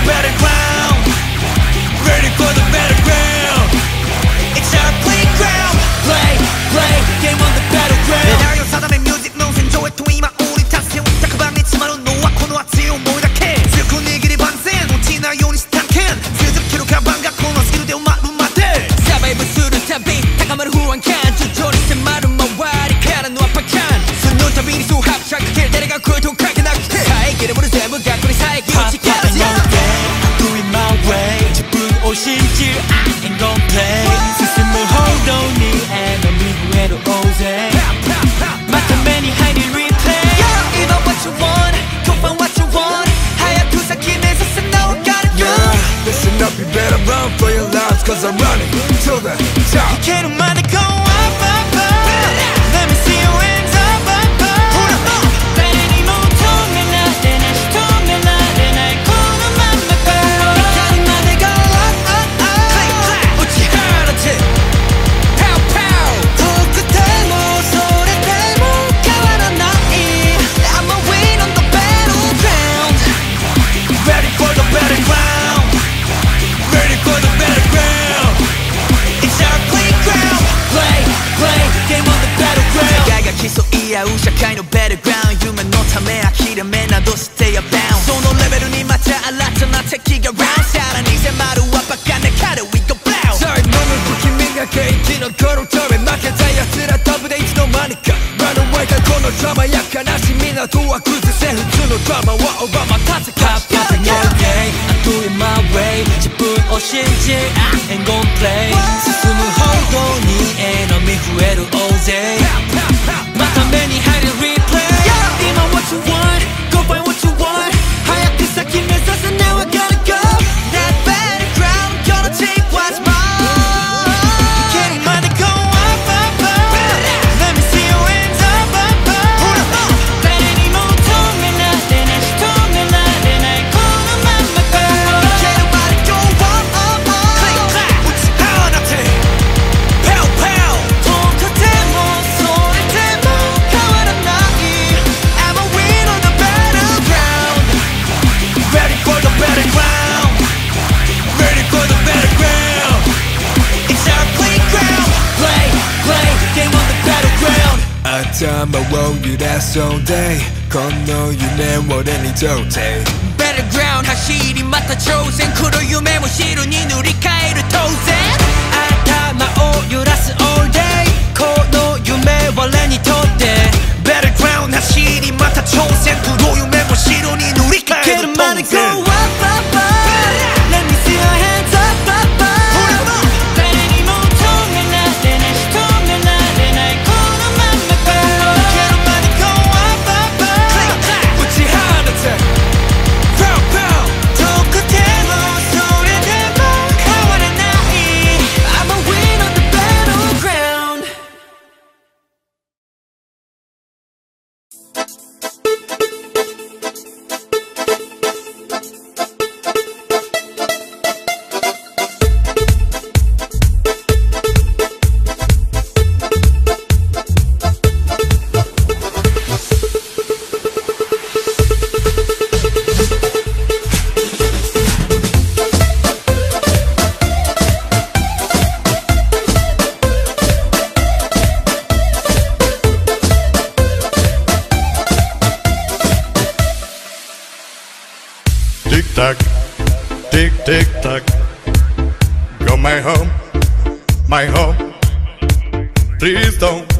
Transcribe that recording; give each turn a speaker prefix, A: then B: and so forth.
A: battleground. Ready for the battleground. It's our playground. Play, play, game on the battleground. 狙いを定めミュージックの戦場へと今降り立つよ。100番に詰まるのはこの熱い思いだけ。強く握り万全落ちないようにスタンケン。数十キロカバンがこのスキルで埋まるまで。サバイブするたび高まる不安感。徐々に迫る周りからの圧迫感。その度にそう拍車かける誰が声とかけなくて。遮るもの全部がこれ遮る力じゃ。Doing my way 自分を信じ I ain't gon' play 進む報道にエネミー増える大勢また目に入るリプレイ You know what you want Go find what you want 早く先目指せ Now I gotta go
B: Listen up you better run for your lives Cause I'm running to the top
A: いけるまで Go up up up Let me see your hands up up up 誰にも止められない仕留められないこのまま光まで Go up up up 打ち放て Pow pow 遠くてもそれでも変わらない I'm a win on the battleground Ready for the battleground Ready for the battleground It's our playground Play, play, game on the battleground 互いが競い合う社会のバトルグラウンド夢のため諦めなど Stay abound そのレベルにまた新たな敵が round さらに迫るはバカな彼 We go blow さあ飲む君が景気の頃ため負けた奴ら飛ぶでいつの間にか Run away がこのドラマや悲しみなどは崩せ普通のドラマはオーバーまたせか Pop it all day I'm doing my way 自分を信じ I ain't gon' play 進む報道にエネミー増える大勢また目に入るリプレイ今 what you want Go find what you want 早く先目指せ Now I gotta go That battleground Gonna take what's mine いけるまで Go up up up Let me see your hands up up up 誰にも止められない仕留められないこのまま Go いけるまで Go up up up 打ち放て Pow pow 遠くてもそれでも変わらない I'm a win on the battleground Ready for the battleground Ready for the battleground It's our playground Play, play, game on the battleground
B: 頭を揺らす all day この夢を俺にとって
A: Battleground 走りまた挑戦来る夢も白に塗り替える当然頭を揺らす all day この夢我にとって Battleground 走りまた挑戦来る夢も白に塗り替える当然 Go up up up Let me see your hands up up up 誰にも止められない仕留められないこのまま Go いけるまで Go up up up 打ち放て Pow pow 遠くてもそれでも変わらない I'm a win on the battleground
C: Tick tock, tick tick tock. Go my home, my home. Please don't